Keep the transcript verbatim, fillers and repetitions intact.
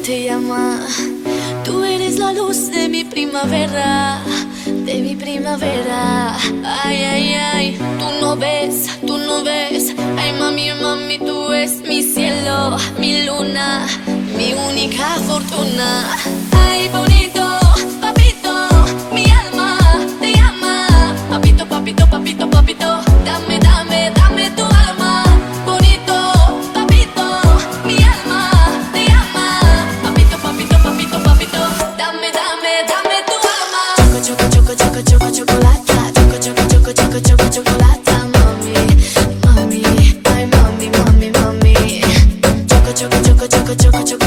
te llama. Tú eres la luz de mi primavera, de mi primavera. Ay, ay, ay, tú no ves, tú no ves. Ay, mami, mami, tú eres mi cielo, mi luna, mi única fortuna. Ay, bonito, papito, mi alma te llama. Papito, papito, papito, papito, dame, dame, dame tu alma. Bonito, papito, mi alma te llama. Papito, papito, papito, papito, dame, dame, dame tu alma. Choco, choco, choco, choco, choco, chocolata. Choco, choco, choco, choco, choco, chocolata. Mami, mami, ay, mami, mami, mami. Choco, choco, choco, choco, choco, choco.